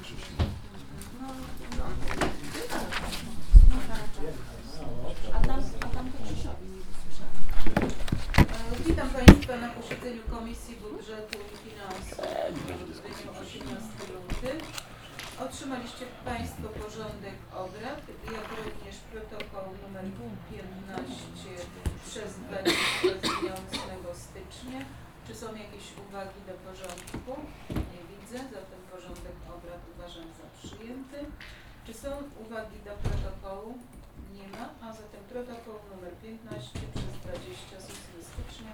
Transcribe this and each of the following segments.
Witam Państwa na posiedzeniu Komisji Budżetu i Finansów w dniu 18 luty. Otrzymaliście Państwo porządek obrad, jak również protokół nr 15 przez 20 z dnia 8 stycznia. Czy są jakieś uwagi do porządku? Nie widzę, zatem porządek obrad uważam za przyjęty. Czy są uwagi do protokołu? Nie ma, a zatem protokół nr 15 przez 20 z 8 stycznia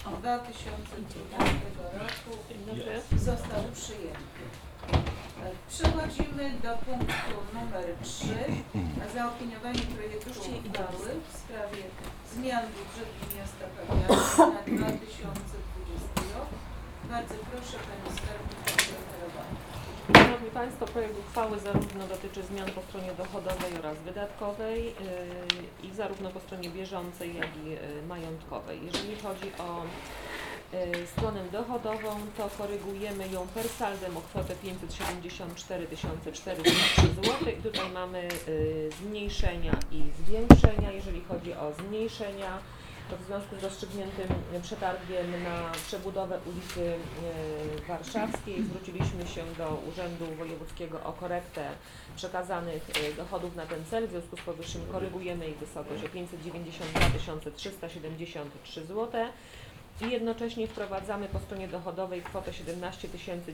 2020 roku został przyjęty. Przechodzimy do punktu numer 3. Zaopiniowanie projektu uchwały w sprawie zmian budżetu miasta Pabianice na 2020 rok. Bardzo proszę Pani Skarbnik o zareferowanie. Szanowni Państwo, projekt uchwały zarówno dotyczy zmian po stronie dochodowej oraz wydatkowej i zarówno po stronie bieżącej, jak i majątkowej. Jeżeli chodzi o stronę dochodową, to korygujemy ją per saldem o kwotę 574 403 zł i tutaj mamy zmniejszenia i zwiększenia. Jeżeli chodzi o zmniejszenia, to w związku z rozstrzygniętym przetargiem na przebudowę ulicy Warszawskiej zwróciliśmy się do Urzędu Wojewódzkiego o korektę przekazanych dochodów na ten cel. W związku z powyższym korygujemy ich wysokość o 592 373 zł i jednocześnie wprowadzamy po stronie dochodowej kwotę 17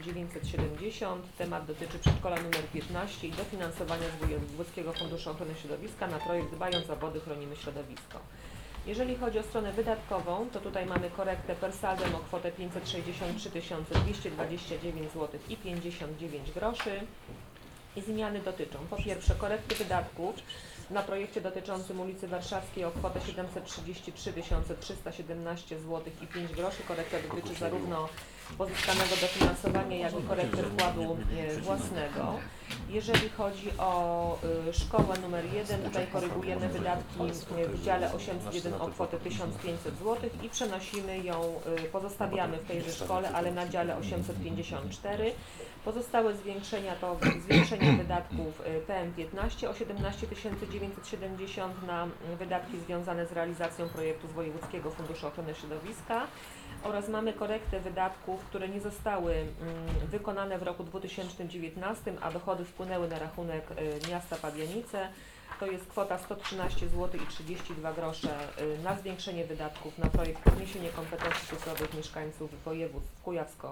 970. Temat dotyczy przedszkola nr 15 i dofinansowania z Wojewódzkiego Funduszu Ochrony Środowiska na projekt Dbając o Wody, Chronimy Środowisko. Jeżeli chodzi o stronę wydatkową, to tutaj mamy korektę per saldem o kwotę 563 229 zł i 59 groszy. I zmiany dotyczą po pierwsze korekty wydatków na projekcie dotyczącym ulicy Warszawskiej o kwotę 733 317 zł i 5 groszy. Korekta dotyczy zarówno pozyskanego dofinansowania, jak i korekty wkładu własnego. Jeżeli chodzi o szkołę numer 1, tutaj korygujemy wydatki w dziale 801 o kwotę 1500 zł i przenosimy ją, pozostawiamy w tejże szkole, ale na dziale 854. Pozostałe zwiększenia to zwiększenie wydatków PM15 o 17 970 na wydatki związane z realizacją projektu z Wojewódzkiego Funduszu Ochrony Środowiska oraz mamy korektę wydatków, które nie zostały wykonane w roku 2019, a dochody wpłynęły na rachunek miasta Pabianice. To jest kwota 113 zł i 32 grosze na zwiększenie wydatków na projekt podniesienie kompetencji cyfrowych mieszkańców województw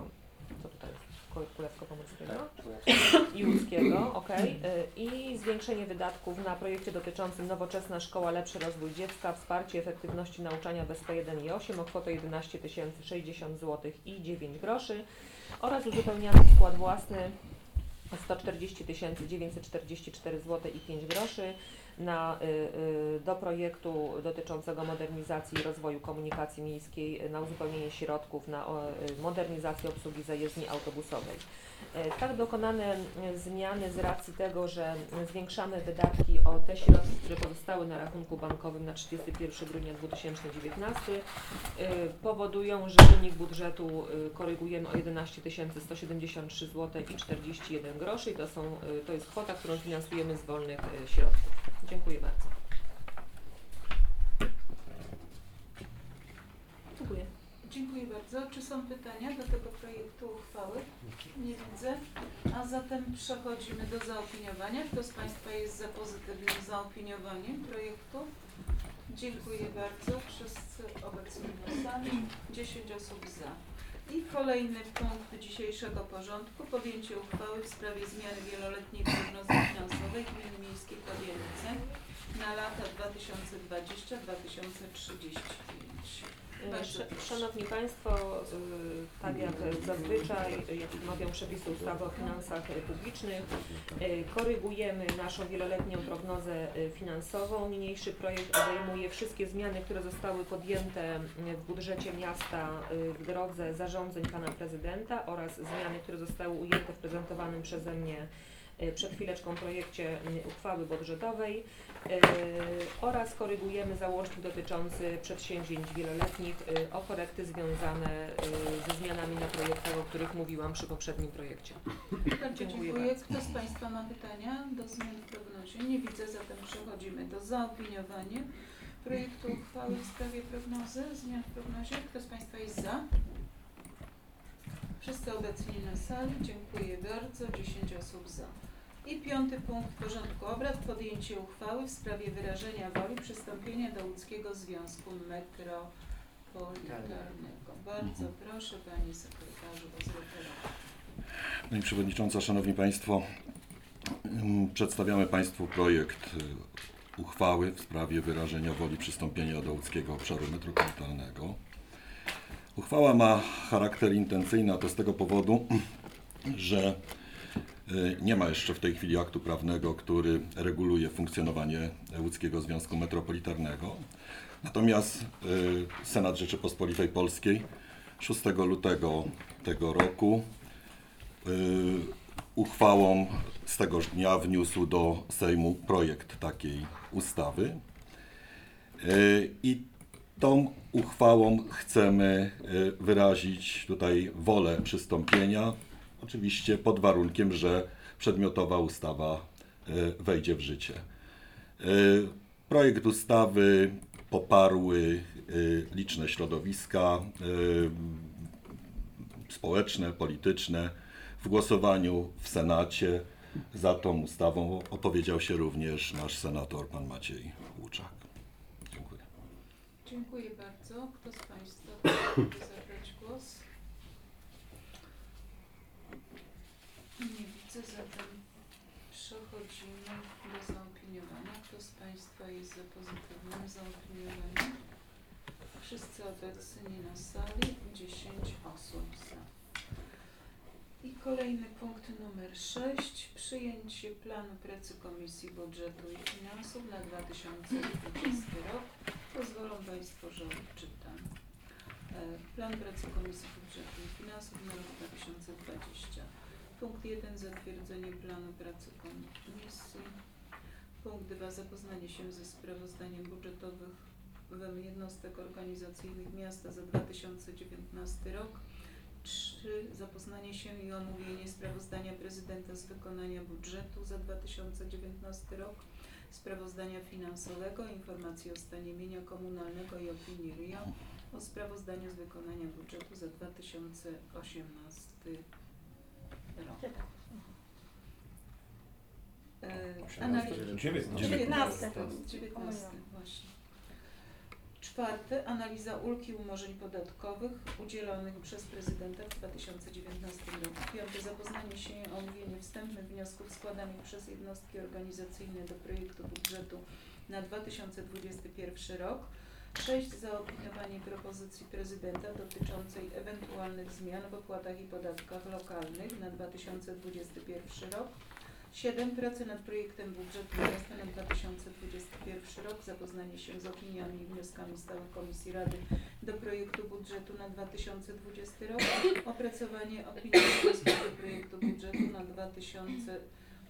Kujawsko-Pomorskiego i Łódzkiego, i zwiększenie wydatków na projekcie dotyczącym Nowoczesna Szkoła Lepszy Rozwój Dziecka, wsparcie efektywności nauczania bez P1 i 8 o kwotę 11 060 zł i 9 groszy oraz uzupełniamy wkład własny 140 944 zł i 5 groszy do projektu dotyczącego modernizacji i rozwoju komunikacji miejskiej na uzupełnienie środków na modernizację obsługi zajezdni autobusowej. Tak dokonane zmiany z racji tego, że zwiększamy wydatki o te środki, które pozostały na rachunku bankowym na 31 grudnia 2019, powodują, że wynik budżetu korygujemy o 11 173 zł i 41 groszy i to jest kwota, którą finansujemy z wolnych środków. Dziękuję bardzo. Dziękuję. Dziękuję bardzo. Czy są pytania do tego projektu uchwały? Nie widzę. A zatem przechodzimy do zaopiniowania. Kto z Państwa jest za pozytywnym zaopiniowaniem projektu? Dziękuję bardzo. Wszyscy obecni na sali. 10 osób za. I kolejny punkt dzisiejszego porządku. Podjęcie uchwały w sprawie zmiany wieloletniej prognozy finansowej Gminy Miejskiej Pabianice na lata 2020-2035. Szanowni Państwo, tak jak zazwyczaj, jak mawią przepisy ustawy o finansach publicznych, korygujemy naszą wieloletnią prognozę finansową. Niniejszy projekt obejmuje wszystkie zmiany, które zostały podjęte w budżecie miasta w drodze zarządzeń Pana Prezydenta oraz zmiany, które zostały ujęte w prezentowanym przeze mnie przed chwileczką projekcie uchwały budżetowej oraz korygujemy załącznik dotyczący przedsięwzięć wieloletnich o korekty związane ze zmianami na projektach, o których mówiłam przy poprzednim projekcie. Bardzo Dziękuję dziękuję. bardzo. Kto z Państwa ma pytania do zmian w prognozie? Nie widzę, zatem przechodzimy do zaopiniowania projektu uchwały w sprawie prognozy, zmian w prognozie. Kto z Państwa jest za? Wszyscy obecni na sali. Dziękuję bardzo. 10 osób za. I 5. punkt porządku obrad. Podjęcie uchwały w sprawie wyrażenia woli przystąpienia do Łódzkiego Związku Metropolitalnego. Bardzo proszę Panie Sekretarzu o zreferowanie. Pani Przewodnicząca, Szanowni Państwo, przedstawiamy Państwu projekt uchwały w sprawie wyrażenia woli przystąpienia do Łódzkiego Obszaru Metropolitalnego. Uchwała ma charakter intencyjny, a to z tego powodu, że nie ma jeszcze w tej chwili aktu prawnego, który reguluje funkcjonowanie Łódzkiego Związku Metropolitalnego. Natomiast Senat Rzeczypospolitej Polskiej 6 lutego tego roku uchwałą z tegoż dnia wniósł do Sejmu projekt takiej ustawy. I tą uchwałą chcemy wyrazić tutaj wolę przystąpienia, oczywiście pod warunkiem, że przedmiotowa ustawa wejdzie w życie. Projekt ustawy poparły liczne środowiska społeczne, polityczne. W głosowaniu w Senacie za tą ustawą opowiedział się również nasz senator, pan Maciej Łuczak. Dziękuję. Dziękuję bardzo. Kto z Państwa chciałby zabrać głos? Nie widzę, zatem przechodzimy do zaopiniowania. Kto z Państwa jest za pozytywnym zaopiniowaniem? Wszyscy obecni na sali, 10 osób za. I kolejny punkt numer 6. Przyjęcie planu pracy Komisji Budżetu i Finansów na 2020 rok. Pozwolą Państwo, że odczytam. Plan pracy Komisji Budżetu i Finansów na rok 2020. Punkt 1. Zatwierdzenie planu pracy Komisji. Punkt 2. Zapoznanie się ze sprawozdaniem budżetowym jednostek organizacyjnych miasta za 2019 rok. 3. Zapoznanie się i omówienie sprawozdania prezydenta z wykonania budżetu za 2019 rok, sprawozdania finansowego, informacji o stanie mienia komunalnego i opinii RIA o sprawozdaniu z wykonania budżetu za 2018 rok. 19 właśnie. 4. Analiza ulg i umorzeń podatkowych udzielonych przez prezydenta w 2019 roku. 5. Zapoznanie się i omówienie wstępnych wniosków składanych przez jednostki organizacyjne do projektu budżetu na 2021 rok. 6. Zaopiniowanie propozycji prezydenta dotyczącej ewentualnych zmian w opłatach i podatkach lokalnych na 2021 rok. 7. Prace nad projektem budżetu miasta na 2021 rok. Zapoznanie się z opiniami i wnioskami stałych Komisji Rady do projektu budżetu na 2020 rok. Opracowanie opinii i wniosków do projektu budżetu na 2000.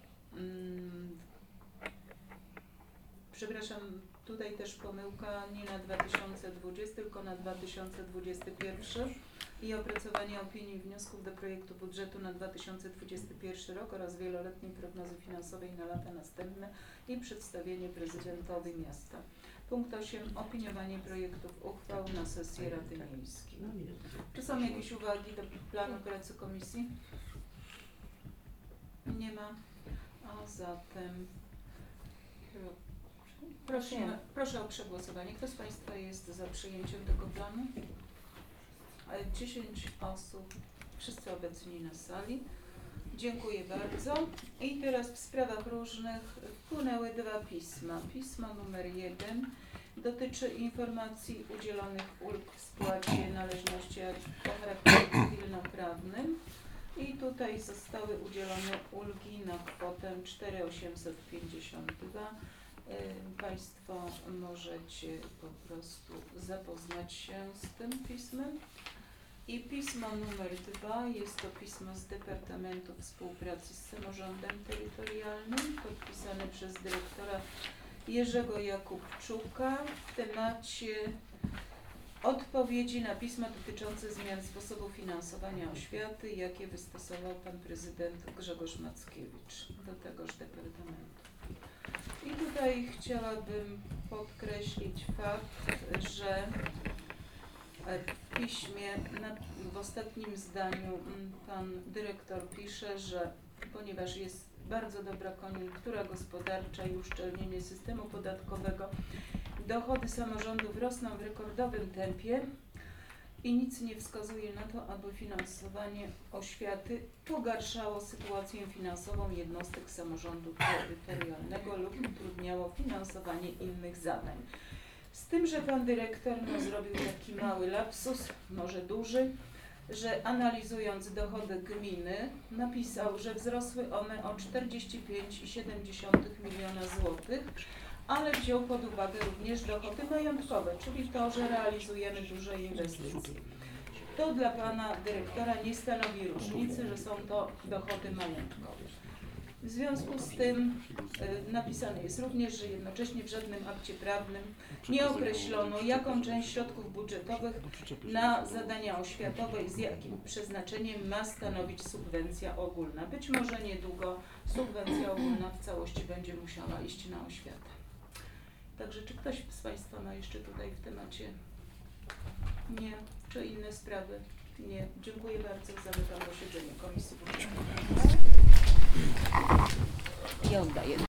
Przepraszam, tutaj też pomyłka, nie na 2020, tylko na 2021 i opracowanie opinii i wniosków do projektu budżetu na 2021 rok oraz wieloletniej prognozy finansowej na lata następne i przedstawienie prezydentowi miasta. Punkt 8. Opiniowanie projektów uchwał na sesji Rady Miejskiej. Czy są jakieś uwagi do planu pracy komisji? Nie ma. A zatem proszę o przegłosowanie. Kto z Państwa jest za przyjęciem tego planu? 10 osób, wszyscy obecni na sali. Dziękuję bardzo. I teraz w sprawach różnych wpłynęły 2 pisma. Pismo numer 1 dotyczy informacji udzielonych ulg w spłacie należności o charakterze cywilnoprawnym. I tutaj zostały udzielone ulgi na kwotę 4852. Państwo możecie po prostu zapoznać się z tym pismem. I pismo numer 2 jest to pismo z Departamentu Współpracy z Samorządem Terytorialnym, podpisane przez dyrektora Jerzego Jakubczuka w temacie odpowiedzi na pisma dotyczące zmian sposobu finansowania oświaty, jakie wystosował pan prezydent Grzegorz Mackiewicz do tegoż departamentu. I tutaj chciałabym podkreślić fakt, że w piśmie, w ostatnim zdaniu pan dyrektor pisze, że ponieważ jest bardzo dobra koniunktura gospodarcza i uszczelnienie systemu podatkowego, dochody samorządów rosną w rekordowym tempie i nic nie wskazuje na to, aby finansowanie oświaty pogarszało sytuację finansową jednostek samorządu terytorialnego lub utrudniało finansowanie innych zadań. Z tym, że pan dyrektor zrobił taki mały lapsus, może duży, że analizując dochody gminy napisał, że wzrosły one o 45,7 miliona złotych, ale wziął pod uwagę również dochody majątkowe, czyli to, że realizujemy duże inwestycje. To dla pana dyrektora nie stanowi różnicy, że są to dochody majątkowe. W związku z tym napisane jest również, że jednocześnie w żadnym akcie prawnym nie określono, jaką część środków budżetowych na zadania oświatowe i z jakim przeznaczeniem ma stanowić subwencja ogólna. Być może niedługo subwencja ogólna w całości będzie musiała iść na oświatę. Także czy ktoś z państwa ma jeszcze tutaj w temacie? Nie. Czy inne sprawy? Nie. Dziękuję bardzo. Zamykam posiedzenie Komisji Budżetowej. I oddaję.